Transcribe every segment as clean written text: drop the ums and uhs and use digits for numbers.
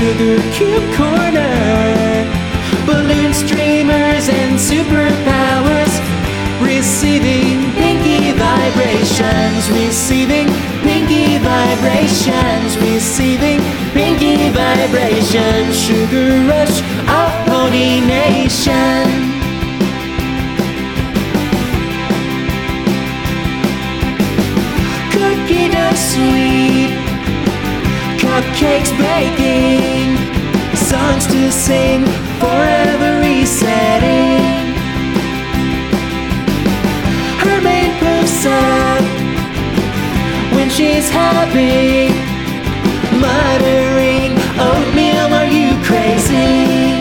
Sugar Cube Corner. Balloon streamers and superpowers, receiving pinky vibrations, receiving pinky vibrations, receiving pinky vibrations. Sugar Rush of Pony Nation. Cookie dough sweet, cupcakes baking, songs to sing, forever resetting. Her mane poofs up when she's happy, muttering, "Oatmeal, are you crazy?"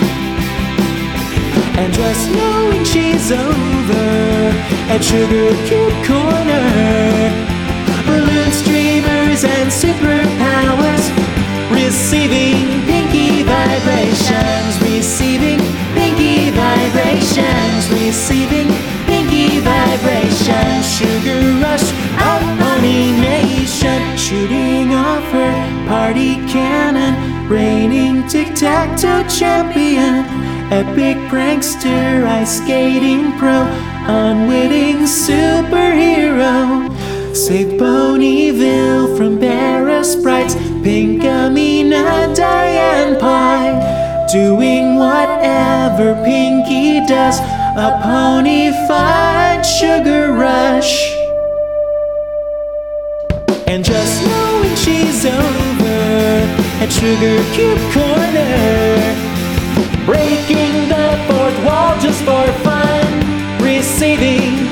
And just knowing she's over at Sugar Cube Corner. Balloon streamers and superpowers, receiving pinky vibrations, receiving pinky vibrations, receiving pinky vibrations. Sugar Rush of Pony Nation, shooting off her party cannon, reigning tic-tac-toe champion, epic prankster, ice skating pro, unwitting superhero. Save Ponyville from Barra Sprites, Pinkamena, Diane Pie, doing whatever Pinky does, a pony-fied Sugar Rush. And just knowing she's over at Sugar Cube Corner, breaking the fourth wall just for fun, receiving